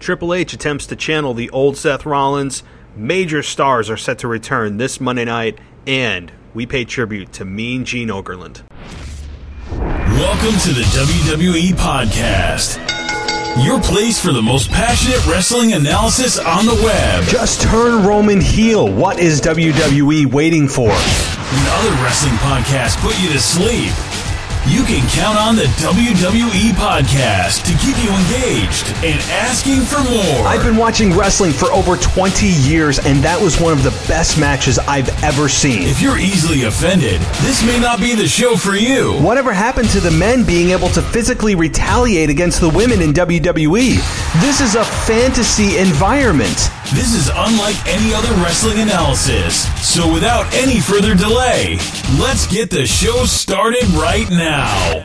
Triple H attempts to channel the old Seth Rollins. Major stars are set to return this Monday night, and we pay tribute to Mean Gene Okerlund. Welcome to the WWE Podcast, your place for the most passionate wrestling analysis on the web. Just turn Roman heel. What is WWE waiting for? When other wrestling podcasts put you to sleep, you can count on the WWE Podcast to keep you engaged and asking for more. I've been watching wrestling for over 20 years, and that was one of the best matches I've ever seen. If you're easily offended, this may not be the show for you. Whatever happened to the men being able to physically retaliate against the women in WWE? This is a fantasy environment. This is unlike any other wrestling analysis. So without any further delay, let's get the show started right now.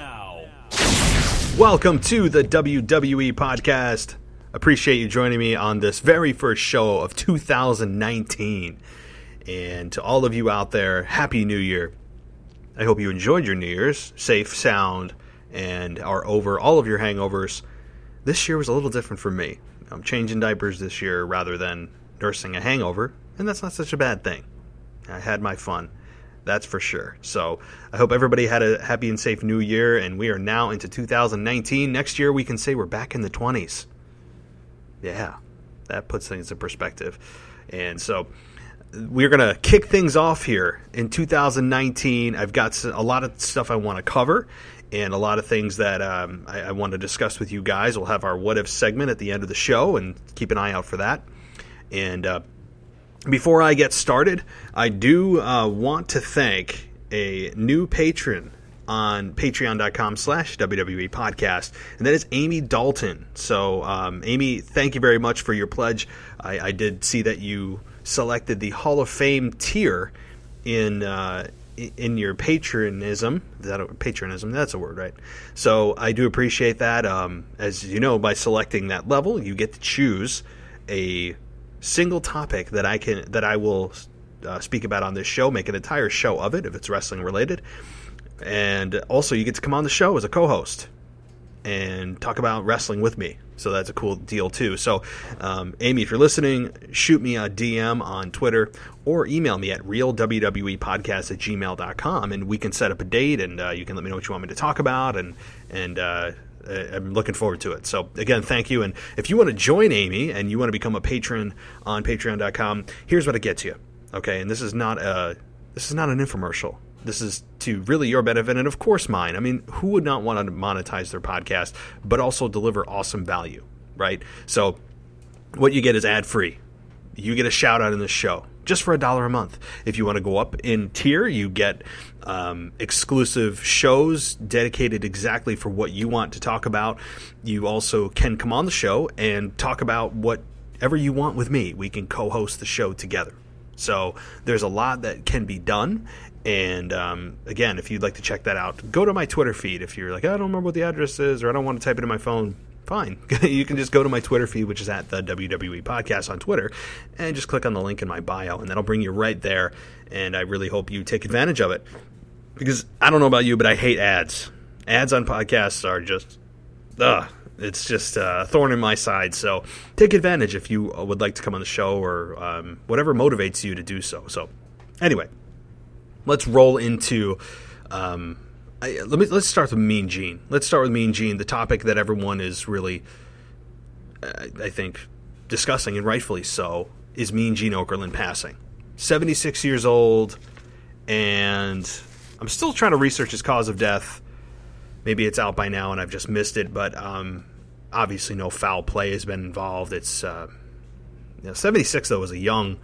Welcome to the WWE Podcast. Appreciate you joining me on this very first show of 2019. And to all of you out there, Happy New Year. I hope you enjoyed your New Year's, safe, sound, and are over all of your hangovers. This year was a little different for me. I'm changing diapers this year rather than nursing a hangover, and that's not such a bad thing. I had my fun, that's for sure. So I hope everybody had a happy and safe new year, and we are now into 2019. Next year we can say we're back in the 20s. Yeah, that puts things in perspective. And so we're going to kick things off here in 2019. I've got a lot of stuff I want to cover, and a lot of things that I want to discuss with you guys. We'll have our What If segment at the end of the show, and keep an eye out for that. And before I get started, I do want to thank a new patron on patreon.com/WWE Podcast, and that is Amy Dalton. So, Amy, thank you very much for your pledge. I did see that you selected the Hall of Fame tier in your patronism. Is that patronism? That's a word, right? So I do appreciate that. As you know, by selecting that level, you get to choose a single topic that I will speak about on this show, make an entire show of it if it's wrestling related. And also you get to come on the show as a co-host and talk about wrestling with me. So that's a cool deal too. So, Amy, if you're listening, shoot me a DM on Twitter or email me at realwwepodcast@gmail.com, and we can set up a date, and you can let me know what you want me to talk about, and I'm looking forward to it. So again, thank you. And if you want to join Amy and you want to become a patron on patreon.com, here's what it gets you. Okay. And this is not an infomercial. This is to really your benefit and, of course, mine. I mean, who would not want to monetize their podcast, but also deliver awesome value, right? So what you get is ad-free. You get a shout-out in the show just for $1 a month. If you want to go up in tier, you get exclusive shows dedicated exactly for what you want to talk about. You also can come on the show and talk about whatever you want with me. We can co-host the show together. So there's a lot that can be done. And again, if you'd like to check that out, go to my Twitter feed. If you're like, I don't remember what the address is, or I don't want to type it in my phone, fine. You can just go to my Twitter feed, which is at the WWE Podcast on Twitter, and just click on the link in my bio, and that'll bring you right there. And I really hope you take advantage of it, because I don't know about you, but I hate ads. Ads on podcasts are just, it's just a thorn in my side. So take advantage if you would like to come on the show, or whatever motivates you to do so. So anyway, let's roll into. Let's start with Mean Gene. Let's start with Mean Gene. The topic that everyone is really, I think, discussing, and rightfully so, is Mean Gene Okerlund passing. 76 years old, and I'm still trying to research his cause of death. Maybe it's out by now and I've just missed it, but obviously no foul play has been involved. It's 76 though was a young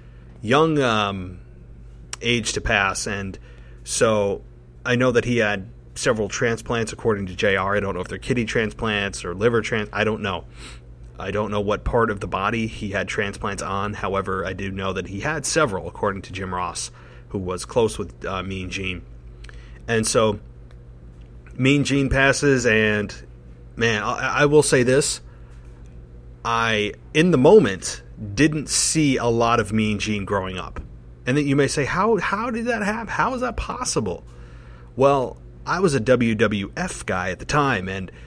age to pass, and so I know that he had several transplants according to JR. I don't know if they're kidney transplants or liver I don't know. I don't know what part of the body he had transplants on. However, I do know that he had several, according to Jim Ross, who was close with Mean Gene. And so Mean Gene passes, and man, I will say this. I, in the moment, didn't see a lot of Mean Gene growing up. And then you may say, how did that happen? How is that possible? Well, I was a WWF guy at the time, and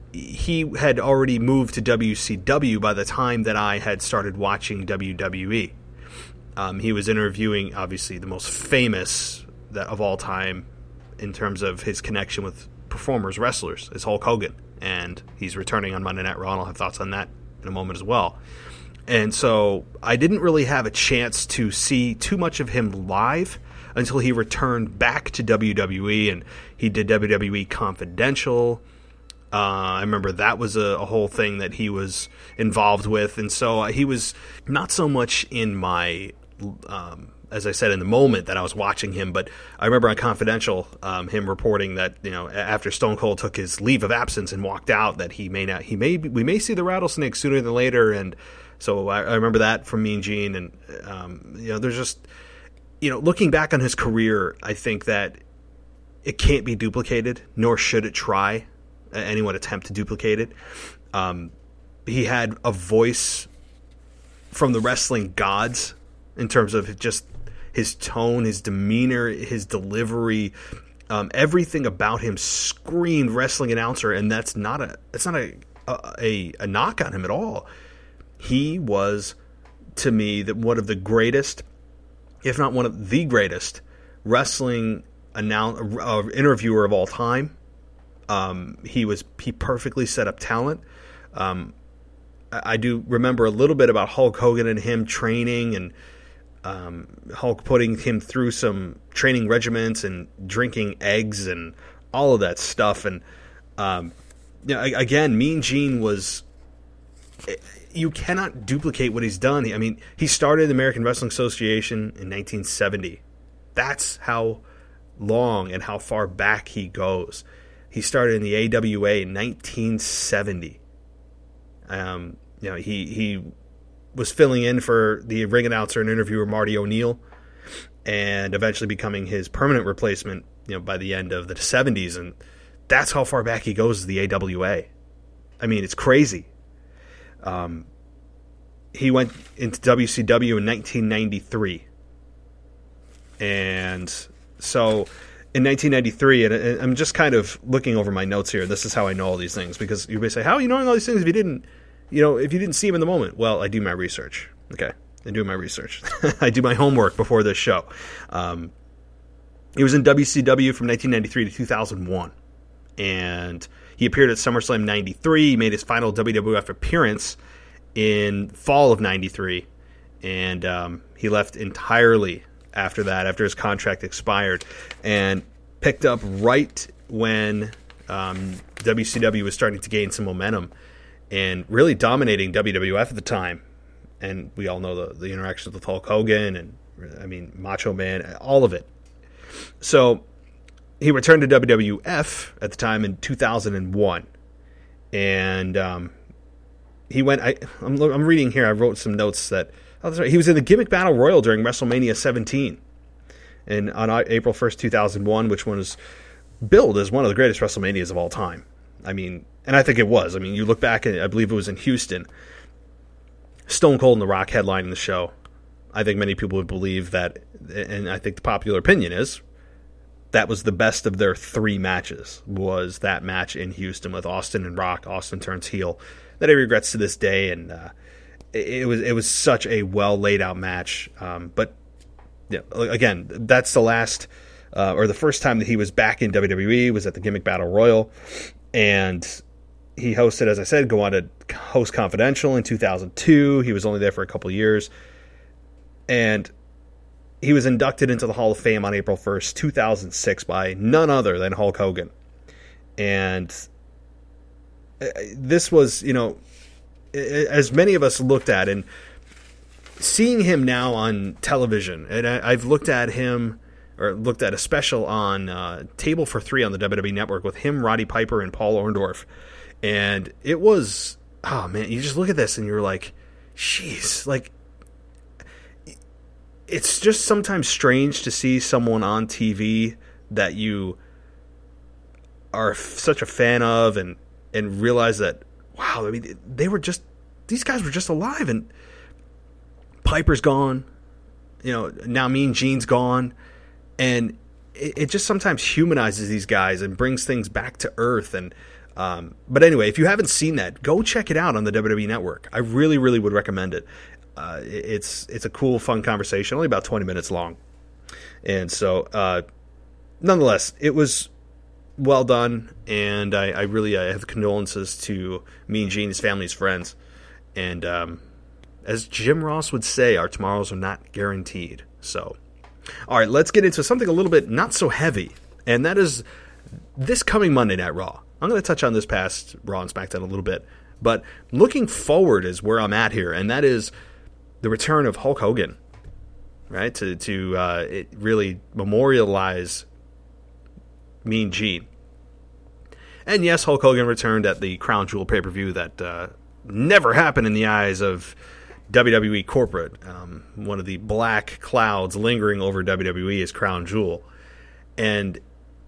he had already moved to WCW by the time that I had started watching WWE. He was interviewing, obviously, the most famous of all time in terms of his connection with performers, wrestlers, is Hulk Hogan. And he's returning on Monday Night Raw, and I'll have thoughts on that in a moment as well. And so I didn't really have a chance to see too much of him live until he returned back to WWE, and he did WWE Confidential. I remember that was a whole thing that he was involved with, and so he was not so much in my, as I said, in the moment that I was watching him, but I remember on Confidential, him reporting that, you know, after Stone Cold took his leave of absence and walked out, that we may see the Rattlesnake sooner than later, and so I remember that from Mean Gene, and you know, there's just, you know, looking back on his career, I think that it can't be duplicated, nor should it try. Anyone attempt to duplicate it. He had a voice from the wrestling gods in terms of just his tone, his demeanor, his delivery, everything about him screamed wrestling announcer, and that's not a knock on him at all. He was, to me, one of the greatest, if not one of the greatest, wrestling interviewer of all time. He perfectly set up talent. I do remember a little bit about Hulk Hogan and him training, and Hulk putting him through some training regimens and drinking eggs and all of that stuff. And you know, again, Mean Gene was. You cannot duplicate what he's done. I mean, he started the American Wrestling Association in 1970. That's how long and how far back he goes. He started in the AWA in 1970. You know, he was filling in for the ring announcer and interviewer Marty O'Neill, and eventually becoming his permanent replacement, you know, by the end of the 70s. And that's how far back he goes as the AWA. I mean, it's crazy. He went into WCW in 1993. And so in 1993, and I'm just kind of looking over my notes here. This is how I know all these things, because you may say, how are you knowing all these things if you didn't see them in the moment? Well, I do my research. Okay. I do my research. I do my homework before this show. He was in WCW from 1993 to 2001. And he appeared at SummerSlam 93. He made his final WWF appearance in fall of 93. And he left entirely after that, after his contract expired, and picked up right when WCW was starting to gain some momentum and really dominating WWF at the time. And we all know the interactions with Hulk Hogan and, I mean, Macho Man, all of it. So he returned to WWF at the time in 2001. And he went, I'm reading here, I wrote some notes that, oh, that's right, he was in the Gimmick Battle Royal during WrestleMania 17. And on April 1st, 2001, which was billed as one of the greatest WrestleManias of all time. I mean, and I think it was. I mean, you look back, and I believe it was in Houston. Stone Cold and The Rock headlining the show. I think many people would believe that, and I think the popular opinion is, that was the best of their three matches, was that match in Houston with Austin and Rock. Austin turns heel. That he regrets to this day, and it was such a well laid out match. But yeah, again, that's the last or the first time that he was back in WWE was at the Gimmick Battle Royal, and he hosted, as I said, go on to host Confidential in 2002. He was only there for a couple years, and he was inducted into the Hall of Fame on April 1st, 2006 by none other than Hulk Hogan. And this was, you know, as many of us looked at, and seeing him now on television, and I've looked at him, or looked at a special on Table for Three on the WWE Network with him, Roddy Piper, and Paul Orndorff. And it was, oh man, you just look at this and you're like, jeez, like, it's just sometimes strange to see someone on TV that you are such a fan of and realize that, wow, I mean, these guys were just alive, and Piper's gone, you know, now Mean Gene's gone, and it just sometimes humanizes these guys and brings things back to earth. And But anyway, if you haven't seen that, go check it out on the WWE Network. I really, really would recommend it. It's a cool, fun conversation, only about 20 minutes long. And so, nonetheless, it was well done, and I really have condolences to Mean Gene, his family, his friends. And as Jim Ross would say, our tomorrows are not guaranteed. So, all right, let's get into something a little bit not so heavy, and that is this coming Monday Night Raw. I'm going to touch on this past Raw and SmackDown a little bit, but looking forward is where I'm at here, and that is the return of Hulk Hogan, right? To it really memorialize Mean Gene. And yes, Hulk Hogan returned at the Crown Jewel pay-per-view that never happened in the eyes of WWE corporate. One of the black clouds lingering over WWE is Crown Jewel. And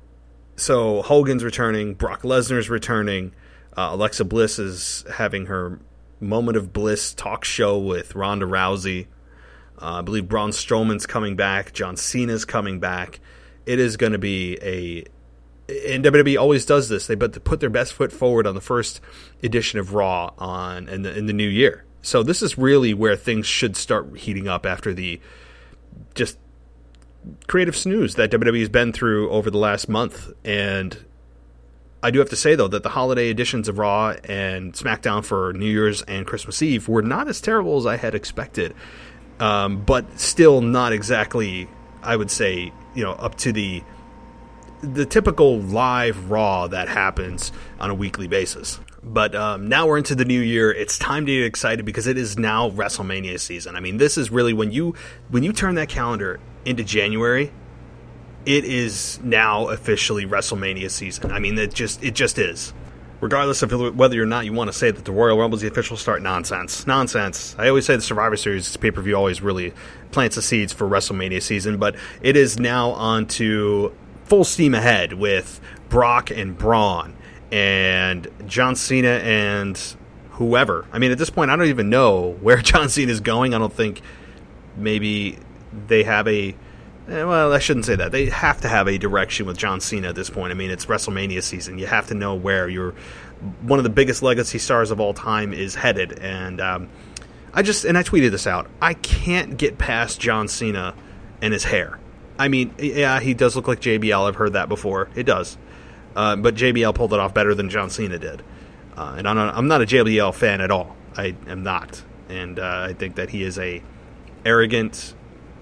so Hogan's returning, Brock Lesnar's returning, Alexa Bliss is having her Moment of Bliss talk show with Ronda Rousey. I believe Braun Strowman's coming back, John Cena's coming back. It is going to be and WWE always does this. They put their best foot forward on the first edition of Raw in the new year. So this is really where things should start heating up after the just creative snooze that WWE has been through over the last month. And I do have to say, though, that the holiday editions of Raw and SmackDown for New Year's and Christmas Eve were not as terrible as I had expected, but still not exactly, I would say, up to the typical live Raw that happens on a weekly basis. But now we're into the new year. It's time to get excited because it is now WrestleMania season. I mean, this is really when you turn that calendar into January, it is now officially WrestleMania season. I mean, it just is. Regardless of whether or not you want to say that the Royal Rumble is the official start, nonsense. I always say the Survivor Series pay-per-view always really plants the seeds for WrestleMania season, but it is now on to full steam ahead with Brock and Braun and John Cena and whoever. I mean, at this point, I don't even know where John Cena is going. I don't think maybe they have well, I shouldn't say that. They have to have a direction with John Cena at this point. I mean, it's WrestleMania season. You have to know where one of the biggest legacy stars of all time is headed. And I tweeted this out. I can't get past John Cena and his hair. I mean, yeah, he does look like JBL. I've heard that before. It does. But JBL pulled it off better than John Cena did. And I'm not a JBL fan at all. I am not. And I think that he is a arrogant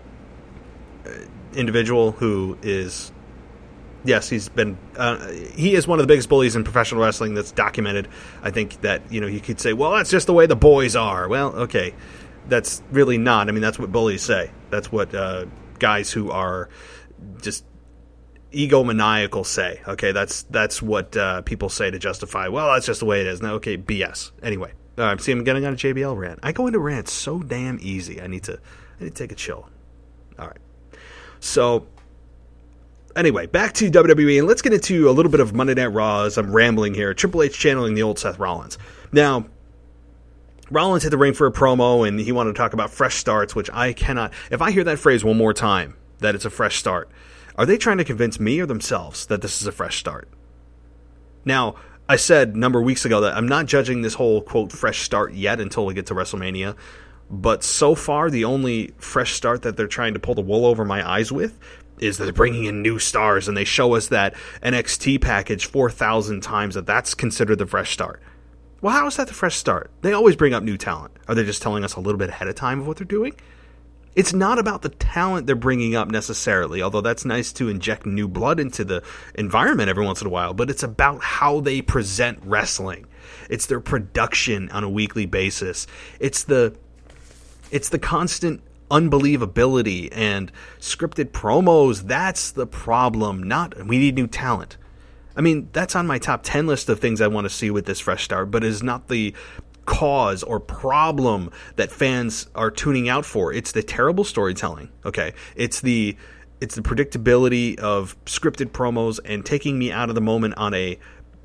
individual who is, yes, he is one of the biggest bullies in professional wrestling that's documented. I think that, you could say, well, that's just the way the boys are. Well, okay, that's really not. I mean, that's what bullies say. That's what guys who are just egomaniacal say. Okay, that's what people say to justify, well, that's just the way it is. No, okay, BS. Anyway, see, I'm getting on a JBL rant. I go into rants so damn easy. I need to take a chill. All right. So, anyway, back to WWE, and let's get into a little bit of Monday Night Raw as I'm rambling here. Triple H channeling the old Seth Rollins. Now, Rollins hit the ring for a promo, and he wanted to talk about fresh starts, which I cannot. If I hear that phrase one more time, that it's a fresh start, are they trying to convince me or themselves that this is a fresh start? Now, I said a number of weeks ago that I'm not judging this whole, quote, fresh start yet until we get to WrestleMania. But so far, the only fresh start that they're trying to pull the wool over my eyes with is that they're bringing in new stars, and they show us that NXT package 4,000 times that's considered the fresh start. Well, how is that the fresh start? They always bring up new talent. Are they just telling us a little bit ahead of time of what they're doing? It's not about the talent they're bringing up necessarily, although that's nice to inject new blood into the environment every once in a while, but it's about how they present wrestling. It's their production on a weekly basis. It's the constant unbelievability and scripted promos. That's the problem. Not, we need new talent. I mean, that's on my top 10 list of things I want to see with this fresh start, but is not the cause or problem that fans are tuning out for. It's the terrible storytelling. Okay. It's the predictability of scripted promos and taking me out of the moment on a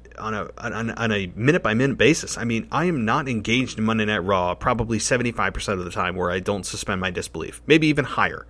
minute by minute basis. I mean, I am not engaged in Monday Night Raw probably 75% of the time where I don't suspend my disbelief, maybe even higher.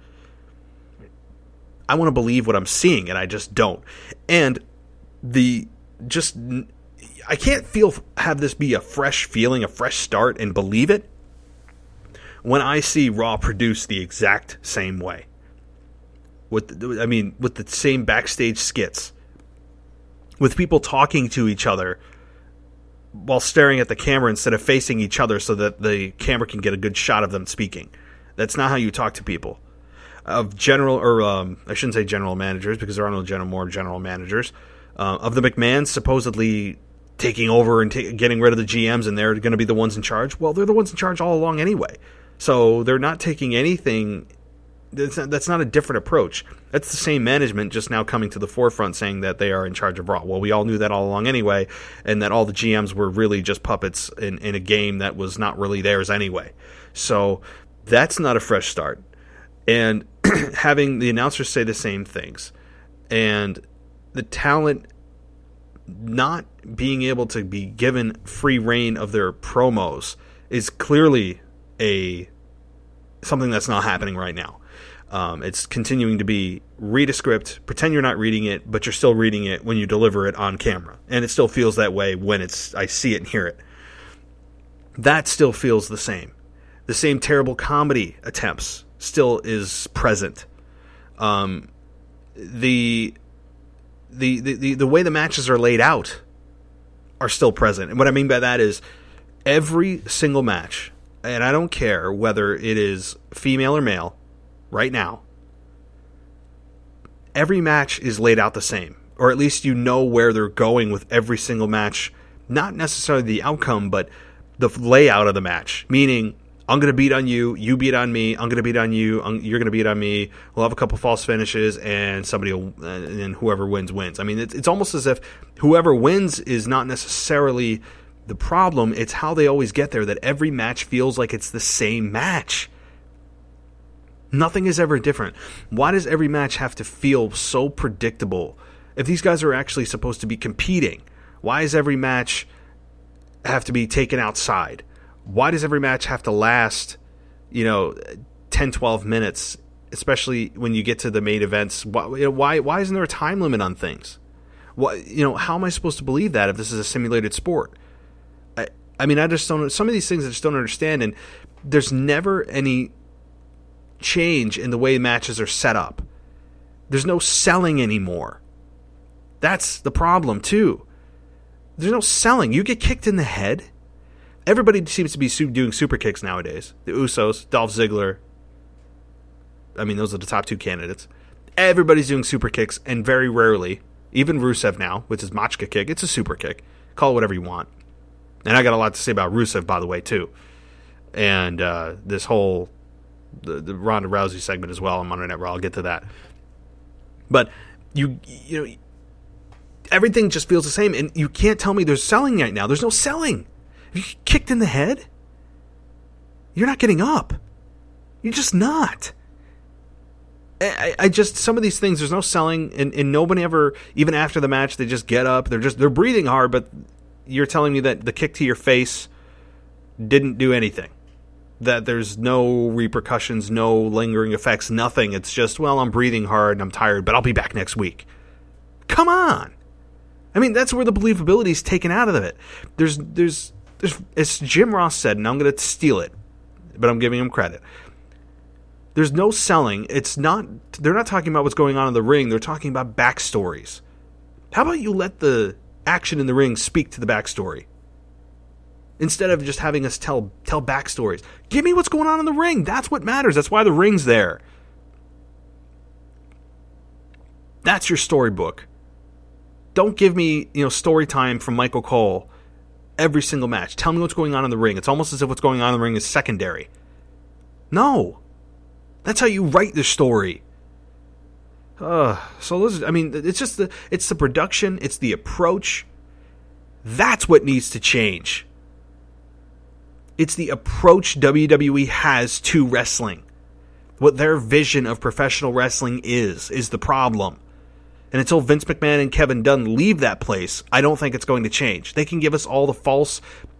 I want to believe what I'm seeing, and I just don't. And I can't have this be a fresh feeling, a fresh start, and believe it when I see Raw produce the exact same way. With the same backstage skits, with people talking to each other while staring at the camera instead of facing each other so that the camera can get a good shot of them speaking. That's not how you talk to people. I shouldn't say general managers, because there are no general managers. Of the McMahons supposedly taking over and getting rid of the GMs, and they're going to be the ones in charge. Well, they're the ones in charge all along anyway. So they're not taking anything. That's not a different approach. That's the same management, just now coming to the forefront saying that they are in charge of Raw. Well, we all knew that all along anyway, and that all the GMs were really just puppets in a game that was not really theirs anyway. So that's not a fresh start. And having the announcers say the same things, and the talent not being able to be given free reign of their promos is clearly something that's not happening right now. It's continuing to be read a script, pretend you're not reading it, but you're still reading it when you deliver it on camera. And it still feels that way when I see it and hear it. That still feels the same. The same terrible comedy attempts still is present. The way the matches are laid out are still present. And what I mean by that is every single match, and I don't care whether it is female or male, right now, every match is laid out the same. Or at least you know where they're going with every single match. Not necessarily the outcome, but the layout of the match. Meaning, I'm going to beat on you, you beat on me, I'm going to beat on you, you're going to beat on me, we'll have a couple false finishes, and and whoever wins. I mean, it's almost as if whoever wins is not necessarily the problem, it's how they always get there, that every match feels like it's the same match. Nothing is ever different. Why does every match have to feel so predictable? If these guys are actually supposed to be competing, why does every match have to be taken outside? Why does every match have to last, 10, 12 minutes, especially when you get to the main events? Why isn't there a time limit on things? How am I supposed to believe that if this is a simulated sport? I just don't. Some of these things I just don't understand, and there's never any change in the way matches are set up. There's no selling anymore. That's the problem too. There's no selling. You get kicked in the head. Everybody seems to be doing super kicks nowadays. The Usos, Dolph Ziggler. Those are the top two candidates. Everybody's doing super kicks, and very rarely, even Rusev now, which is Machka kick, it's a super kick. Call it whatever you want. And I got a lot to say about Rusev, by the way, too. And this whole the Ronda Rousey segment as well on Monday Night Raw. I'll get to that. But you everything just feels the same, and you can't tell me there's selling right now. There's no selling. If you get kicked in the head, you're not getting up. You're just not. I just, some of these things, there's no selling, and nobody ever, even after the match, they just get up. They're breathing hard, but you're telling me that the kick to your face didn't do anything. That there's no repercussions, no lingering effects, nothing. It's just, well, I'm breathing hard and I'm tired, but I'll be back next week. Come on. That's where the believability is taken out of it. There's as Jim Ross said, and I'm going to steal it, but I'm giving him credit. There's no selling. They're not talking about what's going on in the ring. They're talking about backstories. How about you let the action in the ring speak to the backstory? Instead of just having us tell backstories. Give me what's going on in the ring. That's what matters. That's why the ring's there. That's your storybook. Don't give me, story time from Michael Cole every single match. Tell me what's going on in the ring. It's almost as if what's going on in the ring is secondary. No. That's how you write the story. So listen, it's the production, it's the approach. That's what needs to change. It's the approach WWE has to wrestling. What their vision of professional wrestling is the problem. And until Vince McMahon and Kevin Dunn leave that place, I don't think it's going to change. They can give us all the fresh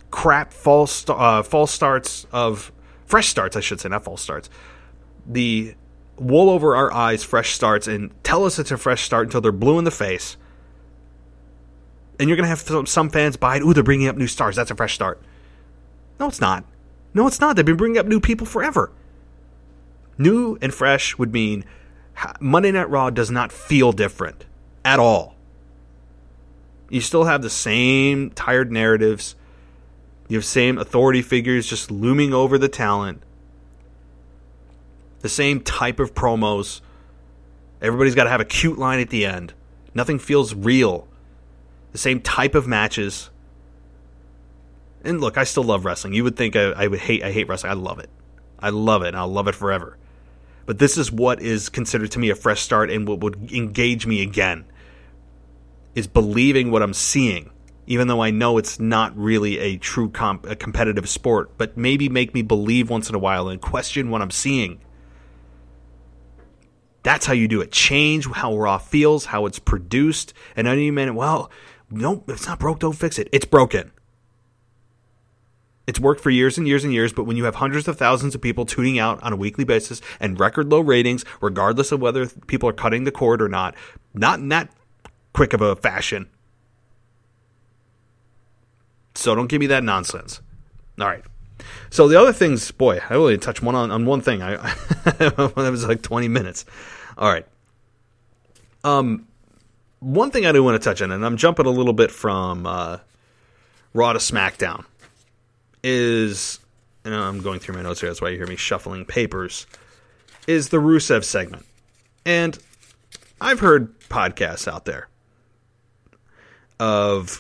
starts, I should say, not false starts. The wool over our eyes fresh starts, and tell us it's a fresh start until they're blue in the face. And you're going to have some fans buy it. Ooh, they're bringing up new stars. That's a fresh start. No, it's not. No, it's not. They've been bringing up new people forever. New and fresh would mean Monday Night Raw does not feel different at all. You still have the same tired narratives. You have same authority figures just looming over the talent. The same type of promos. Everybody's got to have a cute line at the end. Nothing feels real. The same type of matches. And look, I still love wrestling. You would think I hate wrestling. I love it. I love it, and I'll love it forever. But this is what is considered to me a fresh start, and what would engage me again is believing what I'm seeing, even though I know it's not really a true a competitive sport, but maybe make me believe once in a while and question what I'm seeing. That's how you do it. Change how Raw feels, how it's produced, and any minute, well, no, it's not broke, don't fix it. It's broken. It's worked for years and years and years, but when you have hundreds of thousands of people tuning out on a weekly basis and record low ratings, regardless of whether people are cutting the cord or not in that quick of a fashion. So don't give me that nonsense. All right. So the other things, boy, I only touched on one thing. That was like 20 minutes. All right. One thing I do want to touch on, and I'm jumping a little bit from Raw to SmackDown, is, and I'm going through my notes here, that's why you hear me shuffling papers, is the Rusev segment. And I've heard podcasts out there of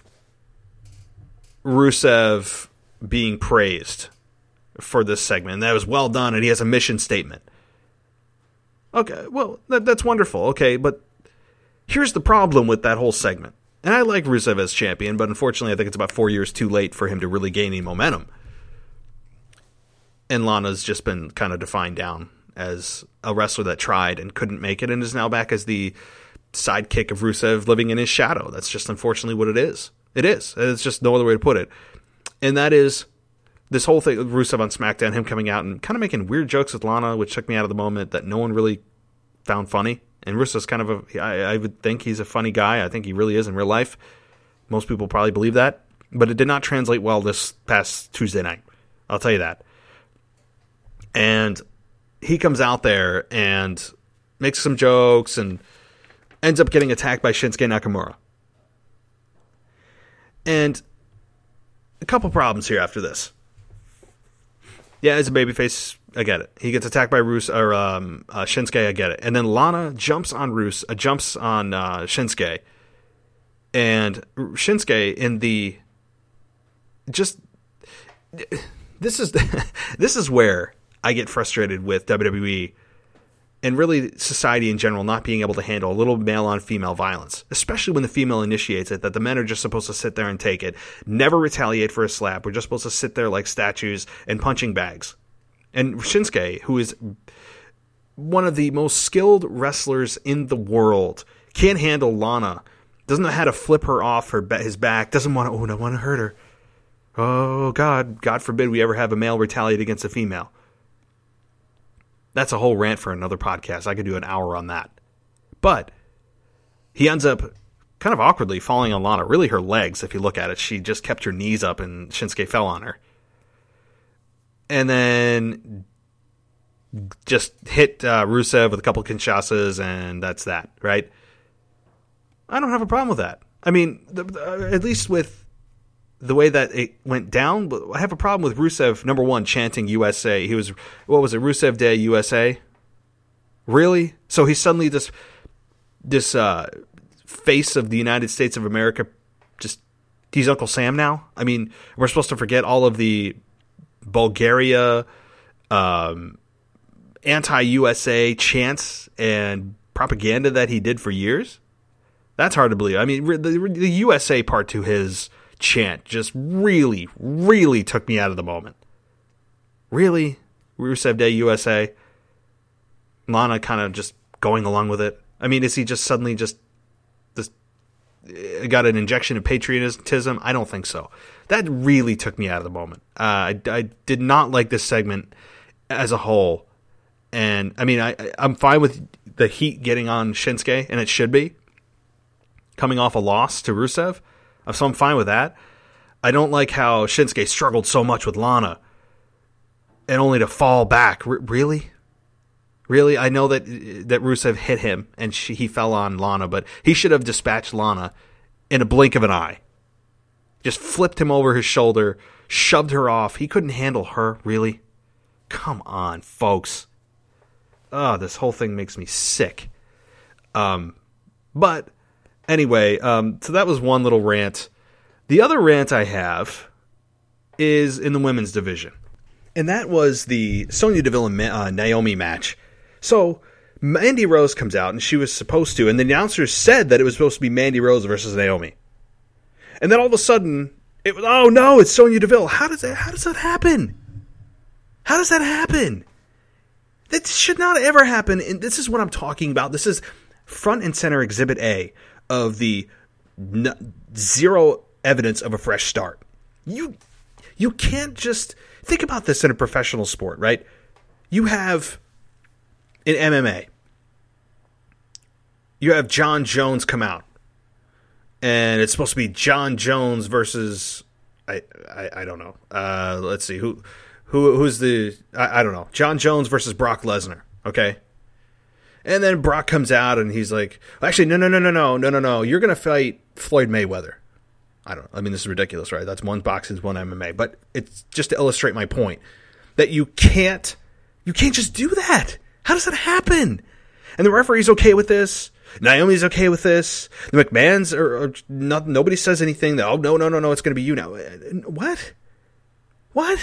Rusev being praised for this segment. And that was well done, and he has a mission statement. Okay, well, that's wonderful. Okay, but here's the problem with that whole segment. And I like Rusev as champion, but unfortunately I think it's about 4 years too late for him to really gain any momentum. And Lana's just been kind of defined down as a wrestler that tried and couldn't make it and is now back as the sidekick of Rusev living in his shadow. That's just unfortunately what it is. It is. It's just no other way to put it. And that is this whole thing with Rusev on SmackDown, him coming out and kind of making weird jokes with Lana, which took me out of the moment, that no one really found funny. And Rusev's kind of I would think he's a funny guy. I think he really is in real life. Most people probably believe that. But it did not translate well this past Tuesday night. I'll tell you that. And he comes out there and makes some jokes and ends up getting attacked by Shinsuke Nakamura. And a couple problems here after this. Yeah, as a babyface, I get it. He gets attacked by Shinsuke, I get it. And then Lana jumps on Shinsuke. And Shinsuke in the... Just... This is where I get frustrated with WWE and really society in general not being able to handle a little male-on-female violence, especially when the female initiates it, that the men are just supposed to sit there and take it, never retaliate for a slap. We're just supposed to sit there like statues and punching bags. And Shinsuke, who is one of the most skilled wrestlers in the world, can't handle Lana, doesn't know how to flip her off his back, doesn't want to hurt her. Oh, God forbid we ever have a male retaliate against a female. That's a whole rant for another podcast. I could do an hour on that. But he ends up kind of awkwardly falling on Lana. Really her legs, if you look at it. She just kept her knees up and Shinsuke fell on her. And then just hit Rusev with a couple Kinshasas, and that's that, right? I don't have a problem with that. I mean, at least with the way that it went down, but I have a problem with Rusev, number one, chanting USA. He was, what was it, Rusev Day USA? Really? So he's suddenly this face of the United States of America, just, he's Uncle Sam now? I mean, we're supposed to forget all of the Bulgaria, anti-USA chants and propaganda that he did for years? That's hard to believe. I mean, the USA part to his chant just really, really took me out of the moment. Really? Rusev Day USA? Lana kind of just going along with it? I mean, is he just suddenly just got an injection of patriotism? I don't think so. That really took me out of the moment. I did not like this segment as a whole. And, I mean, I'm fine with the heat getting on Shinsuke, and it should be. Coming off a loss to Rusev, So I'm fine with that. I don't like how Shinsuke struggled so much with Lana and only to fall back. Really? Really? I know that Rusev hit him and he fell on Lana, but he should have dispatched Lana in a blink of an eye. Just flipped him over his shoulder, shoved her off. He couldn't handle her, really? Come on, folks. Oh, this whole thing makes me sick. But anyway, so that was one little rant. The other rant I have is in the women's division. And that was the Sonya Deville and Naomi match. So Mandy Rose comes out, and she was supposed to, and the announcers said that it was supposed to be Mandy Rose versus Naomi. And then all of a sudden, it was, oh no, it's Sonya Deville. How does that happen? How does that happen? That should not ever happen. And this is what I'm talking about. This is front and center Exhibit A of the zero evidence of a fresh start. You can't just think about this in a professional sport, right? You have in MMA, you have John Jones come out, and it's supposed to be John Jones versus I don't know. Let's see who's the I don't know. John Jones versus Brock Lesnar. Okay. And then Brock comes out and he's like, actually, no. You're going to fight Floyd Mayweather. I mean, this is ridiculous, right? That's one boxing, one MMA. But it's just to illustrate my point that you can't just do that. How does that happen? And the referee's okay with this. Naomi's okay with this. The McMahons are not, nobody says anything that, oh, no, it's going to be you now. What? What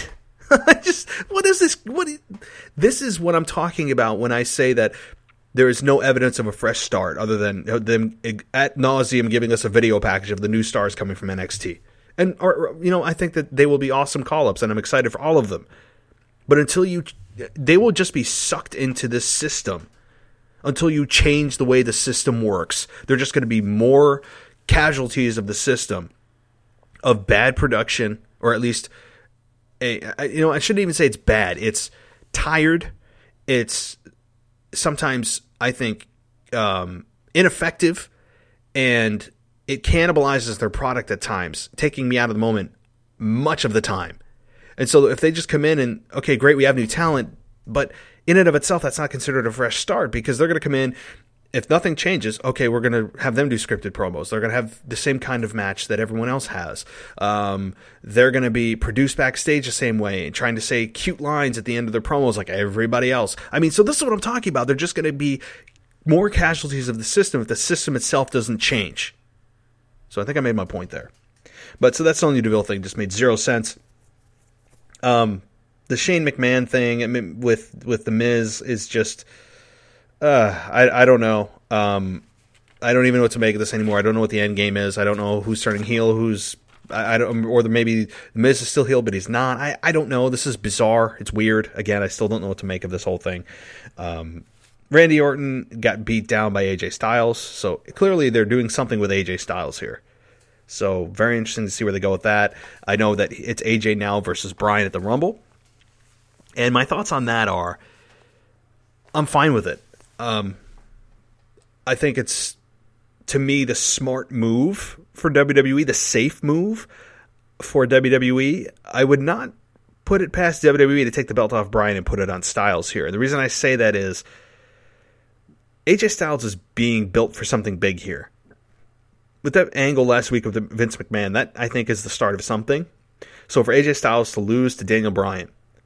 is this? This is what I'm talking about when I say that there is no evidence of a fresh start other than them ad nauseum giving us a video package of the new stars coming from NXT. And, I think that they will be awesome call-ups, and I'm excited for all of them. But they will just be sucked into this system until you change the way the system works. They're just going to be more casualties of the system, of bad production, or at least, I shouldn't even say it's bad. It's tired. It's sometimes, I think, ineffective, and it cannibalizes their product at times, taking me out of the moment much of the time. And so if they just come in and, okay, great, we have new talent, but in and of itself, that's not considered a fresh start, because they're going to come in, if nothing changes, okay, we're going to have them do scripted promos. They're going to have the same kind of match that everyone else has. They're going to be produced backstage the same way and trying to say cute lines at the end of their promos like everybody else. I mean, so this is what I'm talking about. They're just going to be more casualties of the system if the system itself doesn't change. So I think I made my point there. But so that Sonya Deville thing just made zero sense. The Shane McMahon thing, I mean, with The Miz is just... I don't know. I don't even know what to make of this anymore. I don't know what the end game is. I don't know who's turning heel, maybe The Miz is still heel, but he's not. I don't know. This is bizarre. It's weird. Again, I still don't know what to make of this whole thing. Randy Orton got beat down by AJ Styles, so clearly they're doing something with AJ Styles here. So very interesting to see where they go with that. I know that it's AJ now versus Bryan at the Rumble, and my thoughts on that are, I'm fine with it. I think it's, to me, the smart move for WWE, the safe move for WWE. I would not put it past WWE to take the belt off Bryan and put it on Styles here. And the reason I say that is AJ Styles is being built for something big here. With that angle last week with Vince McMahon, that I think is the start of something. So for AJ Styles to lose to Daniel Bryan,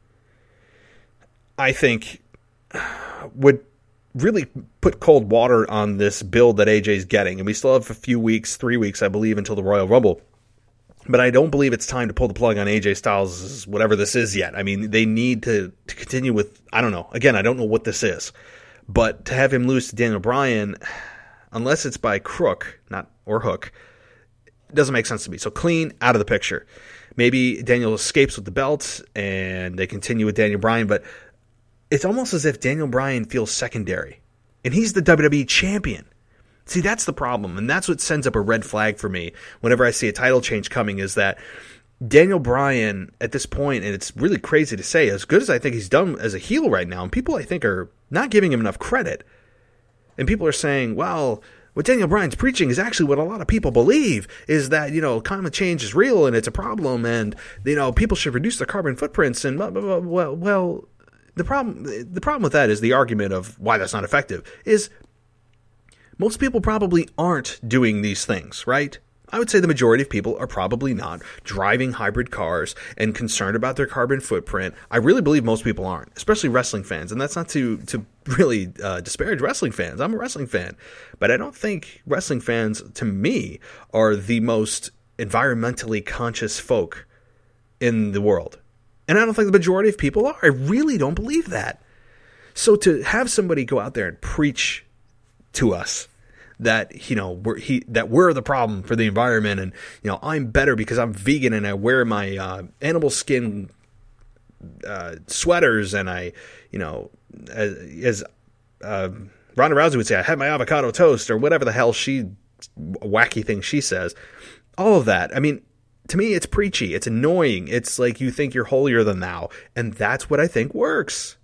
I think would really put cold water on this build that AJ's getting. And we still have a few weeks, 3 weeks, I believe, until the Royal Rumble. But I don't believe it's time to pull the plug on AJ Styles' whatever this is yet. I mean, they need to continue with, I don't know. Again, I don't know what this is. But to have him lose to Daniel Bryan, unless it's by crook, or hook, it doesn't make sense to me. So clean, out of the picture. Maybe Daniel escapes with the belt and they continue with Daniel Bryan, but it's almost as if Daniel Bryan feels secondary. And he's the WWE champion. See, that's the problem. And that's what sends up a red flag for me whenever I see a title change coming, is that Daniel Bryan, at this point, and it's really crazy to say, as good as I think he's done as a heel right now, and people I think are not giving him enough credit. And people are saying, well, what Daniel Bryan's preaching is actually what a lot of people believe, is that, climate change is real and it's a problem, and, people should reduce their carbon footprints, and blah, blah, blah. Well, the problem with that is the argument of why that's not effective is most people probably aren't doing these things, right? I would say the majority of people are probably not driving hybrid cars and concerned about their carbon footprint. I really believe most people aren't, especially wrestling fans. And that's not to really disparage wrestling fans. I'm a wrestling fan. But I don't think wrestling fans, to me, are the most environmentally conscious folk in the world. And I don't think the majority of people are. I really don't believe that. So to have somebody go out there and preach to us that we're the problem for the environment, and I'm better because I'm vegan and I wear my animal skin sweaters, and I as Ronda Rousey would say, I had my avocado toast, or whatever the hell wacky thing she says. All of that. I mean, to me, it's preachy. It's annoying. It's like you think you're holier than thou, and that's what I think works.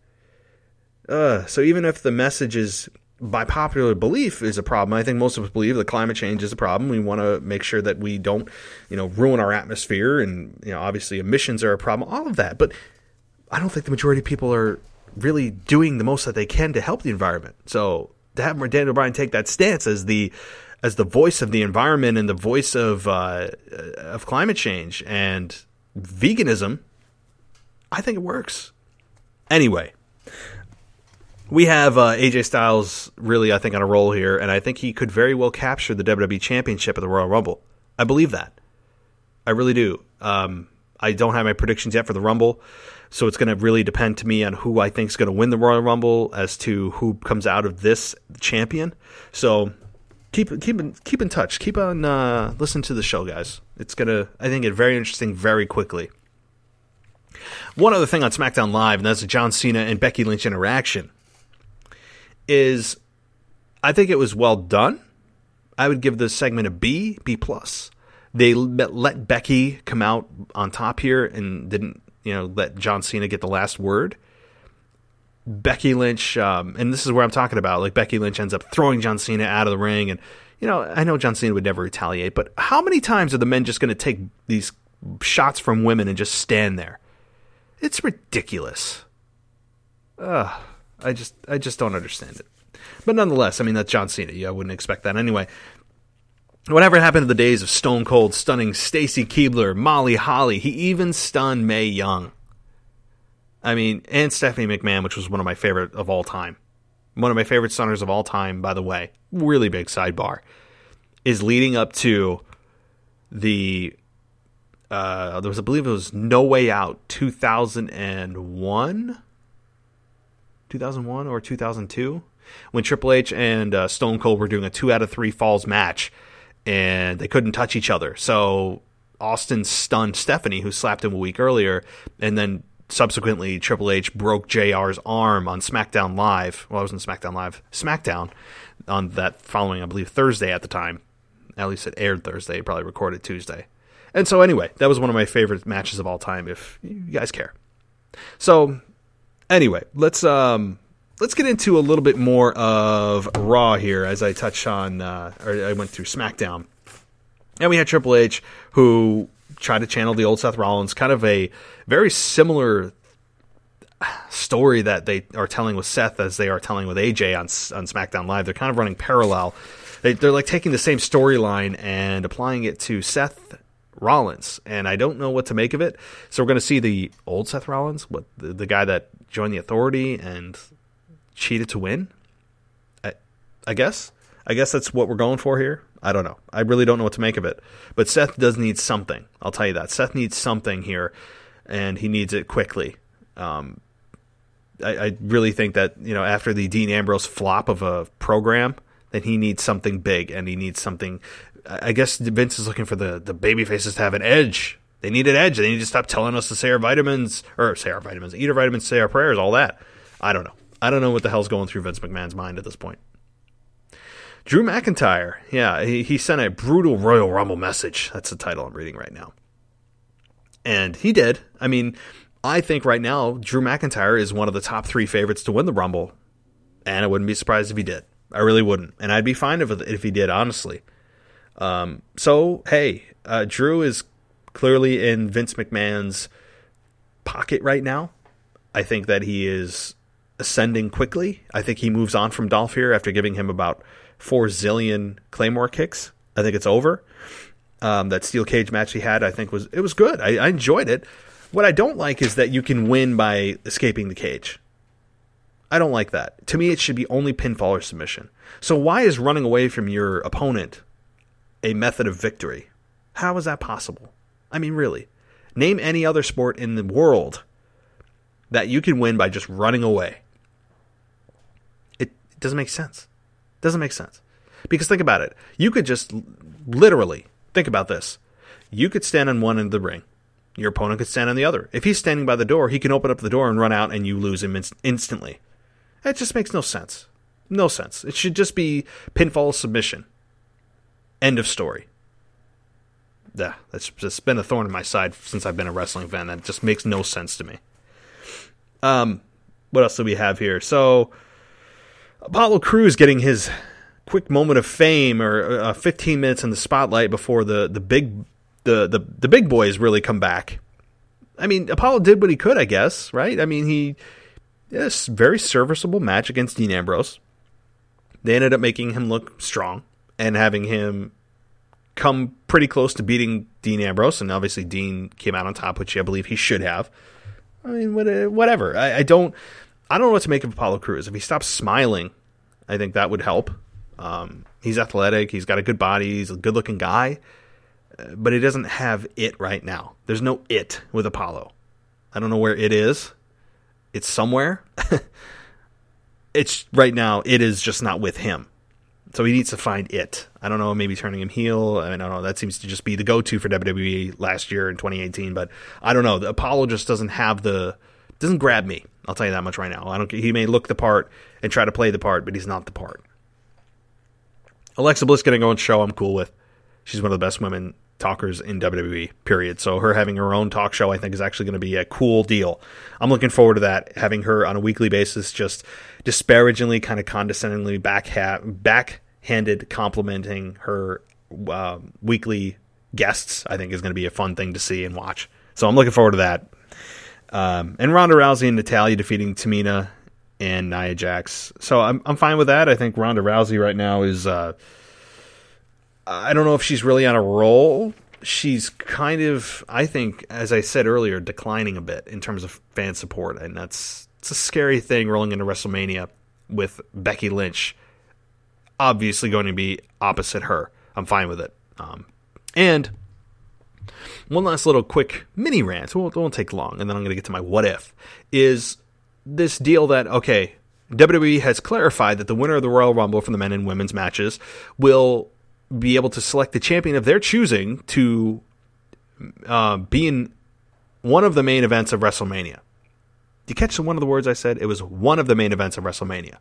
So even if the message is, by popular belief, is a problem, I think most of us believe that climate change is a problem. We want to make sure that we don't, ruin our atmosphere, and, obviously emissions are a problem, all of that. But I don't think the majority of people are really doing the most that they can to help the environment. So to have Daniel Bryan take that stance as the voice of the environment and the voice of climate change and veganism, I think it works. Anyway, we have AJ Styles really, I think, on a roll here, and I think he could very well capture the WWE Championship at the Royal Rumble. I believe that. I really do. I don't have my predictions yet for the Rumble, so it's going to really depend to me on who I think is going to win the Royal Rumble as to who comes out of this champion. So keep in touch. Keep on listening to the show, guys. It's going to, I think, get very interesting very quickly. One other thing on SmackDown Live, and that's the John Cena and Becky Lynch interaction, is I think it was well done. I would give this segment a B+. They let Becky come out on top here and didn't, let John Cena get the last word. Becky Lynch, and this is where I'm talking about, like Becky Lynch ends up throwing John Cena out of the ring, and I know John Cena would never retaliate, but how many times are the men just going to take these shots from women and just stand there? It's ridiculous. I just don't understand it. But nonetheless, I mean, that's John Cena. I wouldn't expect that anyway. Whatever happened to the days of Stone Cold stunning Stacy Keibler, Molly Holly? He even stunned Mae Young. I mean, and Stephanie McMahon, which was one of my favorite of all time. One of my favorite stunners of all time, by the way. Really big sidebar. Is leading up to the I believe it was No Way Out 2001 or 2002, when Triple H and Stone Cold were doing a 2 out of 3 falls match, and they couldn't touch each other. So Austin stunned Stephanie, who slapped him a week earlier, and then subsequently Triple H broke JR's arm on SmackDown Live. Well, it wasn't SmackDown Live. SmackDown on that following, I believe, Thursday at the time. At least it aired Thursday. It probably recorded Tuesday. And so anyway, that was one of my favorite matches of all time, if you guys care. So anyway, let's get into a little bit more of Raw here, as I touched on, or I went through SmackDown. And we had Triple H, who tried to channel the old Seth Rollins, kind of a very similar story that they are telling with Seth as they are telling with AJ on SmackDown Live. They're kind of running parallel. They're like taking the same storyline and applying it to Seth Rollins, and I don't know what to make of it. So we're going to see the old Seth Rollins, the guy that joined the Authority and cheated to win. I guess that's what we're going for here. I don't know. I really don't know what to make of it. But Seth does need something. I'll tell you that. Seth needs something here, and he needs it quickly. I really think that, after the Dean Ambrose flop of a program, that he needs something big, and he needs something. I guess Vince is looking for the baby faces to have an edge. They need an edge. They need to stop telling us to say our vitamins, eat our vitamins, say our prayers, all that. I don't know. I don't know what the hell's going through Vince McMahon's mind at this point. Drew McIntyre, yeah, he sent a brutal Royal Rumble message. That's the title I'm reading right now. And he did. I mean, I think right now Drew McIntyre is one of the top 3 favorites to win the Rumble, and I wouldn't be surprised if he did. I really wouldn't. And I'd be fine if he did, honestly. So, hey, Drew is clearly in Vince McMahon's pocket right now. I think that he is ascending quickly. I think he moves on from Dolph here after giving him about 4 zillion Claymore kicks. I think it's over. That steel cage match he had, I think was good. I enjoyed it. What I don't like is that you can win by escaping the cage. I don't like that. To me, it should be only pinfall or submission. So why is running away from your opponent a method of victory? How is that possible? I mean, really. Name any other sport in the world that you can win by just running away. It doesn't make sense. It doesn't make sense. Because think about it. You could just literally, think about this. You could stand on one end of the ring. Your opponent could stand on the other. If he's standing by the door, he can open up the door and run out and you lose him instantly. It just makes no sense. No sense. It should just be pinfall submission. End of story. Yeah, that's just been a thorn in my side since I've been a wrestling fan. That just makes no sense to me. What else do we have here? So, Apollo Crews getting his quick moment of fame, or 15 minutes in the spotlight before the big boys really come back. I mean, Apollo did what he could, I guess, right? I mean, yes, very serviceable match against Dean Ambrose. They ended up making him look strong and having him come pretty close to beating Dean Ambrose, and obviously Dean came out on top, which I believe he should have. I mean, whatever. I don't know what to make of Apollo Crews. If he stops smiling, I think that would help. He's athletic. He's got a good body. He's a good-looking guy. But he doesn't have it right now. There's no it with Apollo. I don't know where it is. It's somewhere. It's right now, it is just not with him. So he needs to find it. I don't know, maybe turning him heel. I don't know. That seems to just be the go-to for WWE last year in 2018. But I don't know. The Apollo just doesn't grab me. I'll tell you that much right now. He may look the part and try to play the part, but he's not the part. Alexa Bliss getting her own show, I'm cool with. She's one of the best women talkers in WWE, period. So her having her own talk show, I think, is actually going to be a cool deal. I'm looking forward to that, having her on a weekly basis just disparagingly, kind of condescendingly backhanded complimenting her weekly guests, I think is going to be a fun thing to see and watch. So I'm looking forward to that. And Ronda Rousey and Natalya defeating Tamina and Nia Jax. So I'm fine with that. I think Ronda Rousey right now is... I don't know if she's really on a roll. She's kind of, I think, as I said earlier, declining a bit in terms of fan support. And it's a scary thing rolling into WrestleMania with Becky Lynch obviously going to be opposite her. I'm fine with it. And one last little quick mini rant. It won't take long, and then I'm going to get to my what if. Is this deal that, okay, WWE has clarified that the winner of the Royal Rumble for the men and women's matches will be able to select the champion of their choosing to be in one of the main events of WrestleMania. Did you catch one of the words I said? It was one of the main events of WrestleMania.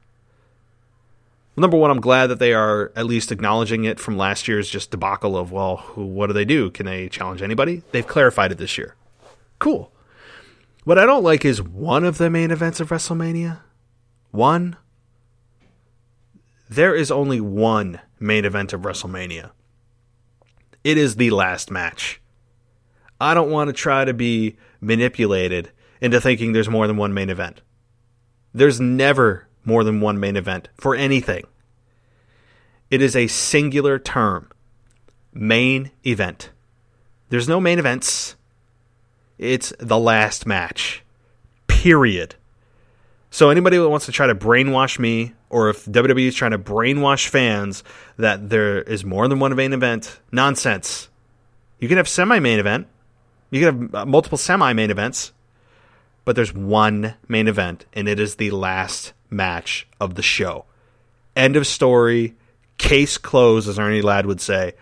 Number one, I'm glad that they are at least acknowledging it from last year's just debacle of, well, what do they do? Can they challenge anybody? They've clarified it this year. Cool. What I don't like is one of the main events of WrestleMania. One. There is only one main event of WrestleMania. It is the last match. I don't want to try to be manipulated into thinking there's more than one main event. There's never more than one main event for anything. It is a singular term. Main event. There's no main events. It's the last match. Period. So anybody that wants to try to brainwash me, or if WWE is trying to brainwash fans that there is more than one main event, nonsense. You can have semi-main event. You can have multiple semi-main events. But there's one main event, and it is the last match of the show. End of story. Case closed, as Ernie Ladd would say.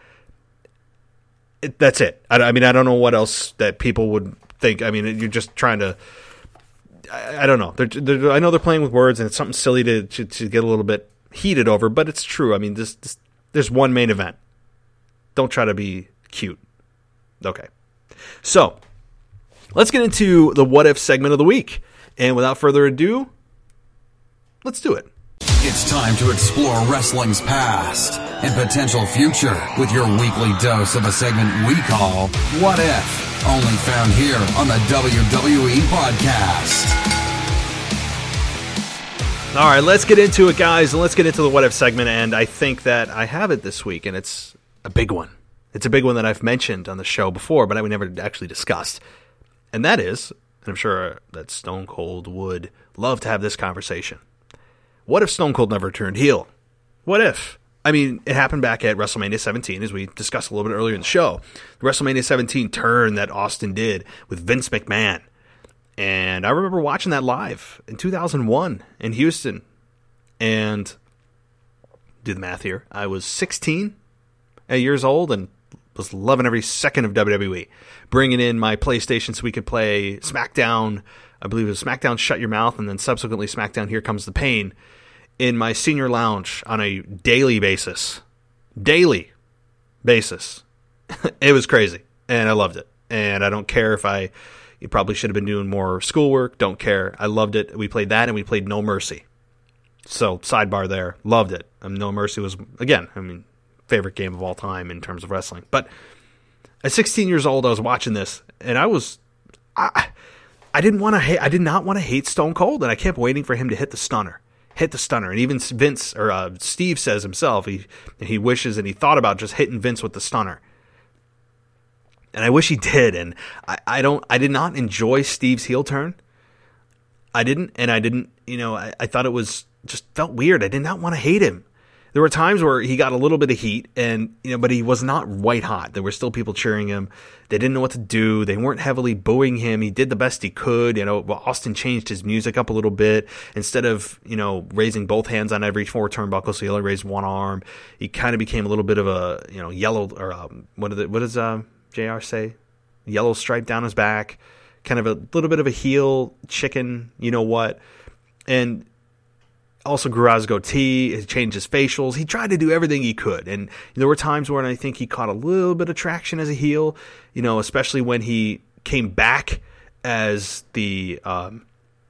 That's it. I mean, I don't know what else that people would think. I mean, you're just trying to... I don't know. I know they're playing with words, and it's something silly to get a little bit heated over, but it's true. I mean, there's one main event. Don't try to be cute. Okay. So, let's get into the what if segment of the week. And without further ado, let's do it. It's time to explore wrestling's past and potential future with your weekly dose of a segment we call What If? Only found here on the WWE Podcast. All right, let's get into it, guys, and let's get into the What If segment, and I think that I have it this week, and it's a big one. It's a big one that I've mentioned on the show before, but we never actually discussed, and that is, and I'm sure that Stone Cold would love to have this conversation. What if Stone Cold never turned heel? What if? I mean, it happened back at WrestleMania 17, as we discussed a little bit earlier in the show. The WrestleMania 17 turn that Austin did with Vince McMahon. And I remember watching that live in 2001 in Houston. And do the math here. I was 16 years old and was loving every second of WWE. Bringing in my PlayStation so we could play SmackDown. I believe it was SmackDown Shut Your Mouth, and then subsequently SmackDown Here Comes the Pain in my senior lounge on a daily basis. Daily basis. It was crazy, and I loved it. And I don't care if you probably should have been doing more schoolwork. Don't care. I loved it. We played that, and we played No Mercy. So, sidebar there. Loved it. No Mercy was, again, favorite game of all time in terms of wrestling. But at 16 years old, I was watching this, and I did not want to hate Stone Cold, and I kept waiting for him to hit the stunner. And even Vince, or Steve says himself, he wishes and he thought about just hitting Vince with the stunner. And I wish he did, and I did not enjoy Steve's heel turn. I didn't, I thought it was, just felt weird. I did not want to hate him. There were times where he got a little bit of heat, and but he was not white hot. There were still people cheering him. They didn't know what to do. They weren't heavily booing him. He did the best he could. Austin changed his music up a little bit. Instead of raising both hands on every 4 turnbuckles, so he only raised one arm. He kind of became a little bit of a yellow, or what does JR say? Yellow stripe down his back. Kind of a little bit of a heel chicken. You know what? And also grew out his goatee, he changed his facials. He tried to do everything he could. And there were times when I think he caught a little bit of traction as a heel, especially when he came back as the, when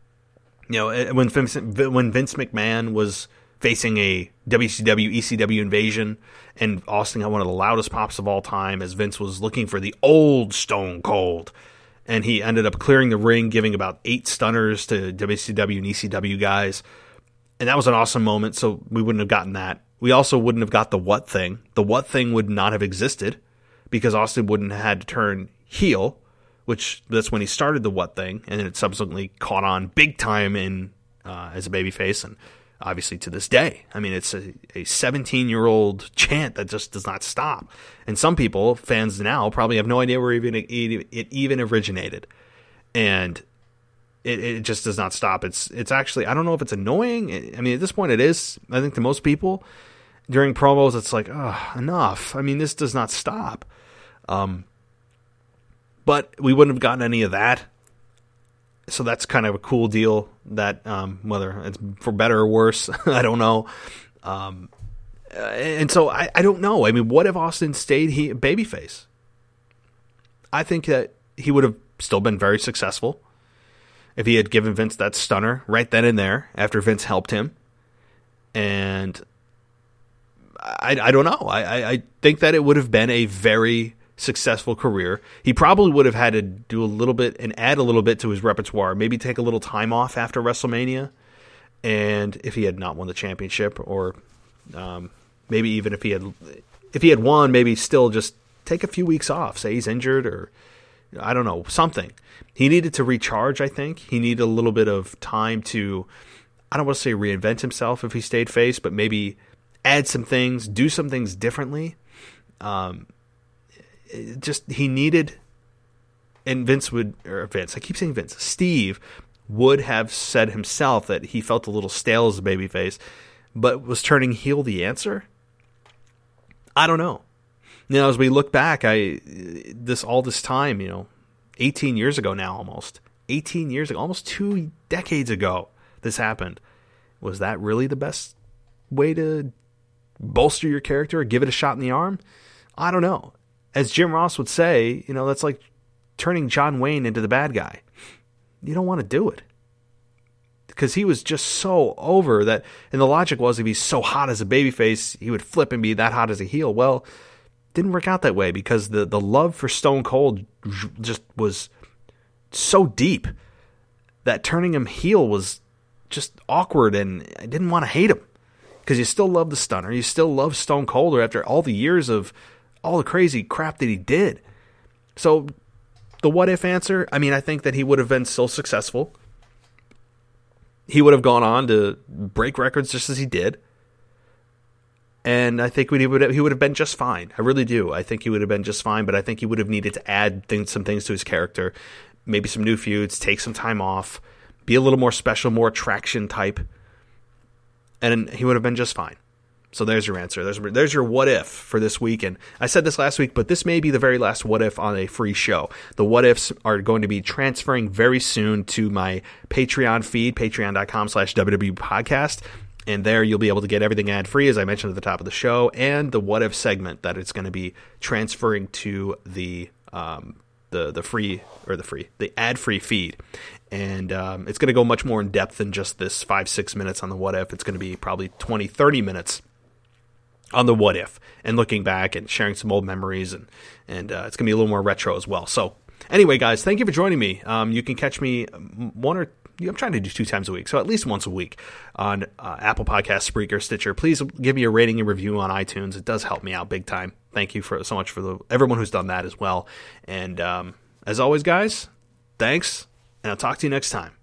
Vince McMahon was facing a WCW, ECW invasion, and Austin had one of the loudest pops of all time as Vince was looking for the old Stone Cold. And he ended up clearing the ring, giving about 8 stunners to WCW and ECW guys. And that was an awesome moment, so we wouldn't have gotten that. We also wouldn't have got the What Thing. The What Thing would not have existed because Austin wouldn't have had to turn heel, which that's when he started the What Thing, and then it subsequently caught on big time as a babyface, and obviously to this day. It's a 17-year-old chant that just does not stop. And some people, fans now, probably have no idea where it even originated. And it just does not stop. It's actually, I don't know if it's annoying. At this point it is. I think to most people during promos it's like, enough. This does not stop. But we wouldn't have gotten any of that. So that's kind of a cool deal that, whether it's for better or worse, I don't know. And so I don't know. What if Austin stayed babyface? I think that he would have still been very successful if he had given Vince that stunner right then and there after Vince helped him. And I don't know. I think that it would have been a very successful career. He probably would have had to do a little bit and add a little bit to his repertoire. Maybe take a little time off after WrestleMania. And if he had not won the championship, or maybe even if he had won, maybe still just take a few weeks off. Say he's injured, or I don't know, something. He needed to recharge, I think. He needed a little bit of time to, I don't want to say reinvent himself if he stayed face, but maybe add some things, do some things differently. He needed, and Steve would have said himself that he felt a little stale as a babyface, but was turning heel the answer? I don't know. As we look back, all this time, 18 years ago now, almost 2 decades ago, this happened. Was that really the best way to bolster your character or give it a shot in the arm? I don't know. As Jim Ross would say, that's like turning John Wayne into the bad guy. You don't want to do it. because he was just so over that. And the logic was if he's so hot as a babyface, he would flip and be that hot as a heel. Well, didn't work out that way because the love for Stone Cold just was so deep that turning him heel was just awkward, and I didn't want to hate him because you still love the Stunner. You still love Stone Cold after all the years of all the crazy crap that he did. So the what if answer, I mean, I think that he would have been so successful. He would have gone on to break records just as he did. And I think he would have been just fine. I really do. I think he would have been just fine, but I think he would have needed to add some things to his character. Maybe some new feuds, take some time off, be a little more special, more attraction type. And he would have been just fine. So there's your answer. There's your what if for this week. And I said this last week, but this may be the very last what if on a free show. The what ifs are going to be transferring very soon to my Patreon feed, patreon.com/WWE podcast. And there you'll be able to get everything ad free, as I mentioned at the top of the show, and the what if segment that it's going to be transferring to the ad free feed. And it's going to go much more in depth than just this 5-6 minutes on the what if. It's going to be probably 20-30 minutes on the what if and looking back and sharing some old memories, and it's going to be a little more retro as well. So anyway, guys, thank you for joining me. You can catch me I'm trying to do 2 times a week, so at least once a week on Apple Podcasts, Spreaker, Stitcher. Please give me a rating and review on iTunes. It does help me out big time. Thank you so much for everyone who's done that as well. And as always, guys, thanks, and I'll talk to you next time.